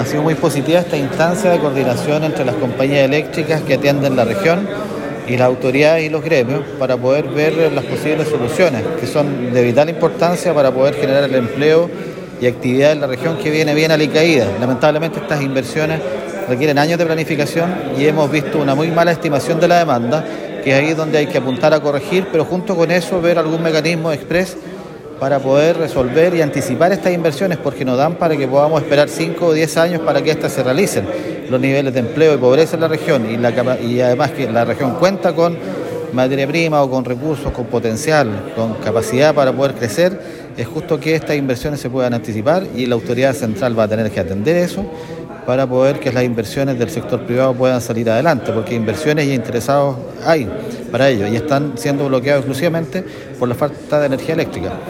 Ha sido muy positiva esta instancia de coordinación entre las compañías eléctricas que atienden la región y las autoridades y los gremios para poder ver las posibles soluciones que son de vital importancia para poder generar el empleo y actividad en la región que viene bien alicaída. Lamentablemente estas inversiones requieren años de planificación y hemos visto una muy mala estimación de la demanda, que es ahí donde hay que apuntar a corregir, pero junto con eso ver algún mecanismo express para poder resolver y anticipar estas inversiones, porque nos dan para que podamos esperar 5 o 10 años para que éstas se realicen. Los niveles de empleo y pobreza en la región y además que la región cuenta con materia prima o con recursos, con potencial, con capacidad para poder crecer, es justo que estas inversiones se puedan anticipar y la autoridad central va a tener que atender eso para poder que las inversiones del sector privado puedan salir adelante, porque inversiones y interesados hay para ello y están siendo bloqueados exclusivamente por la falta de energía eléctrica.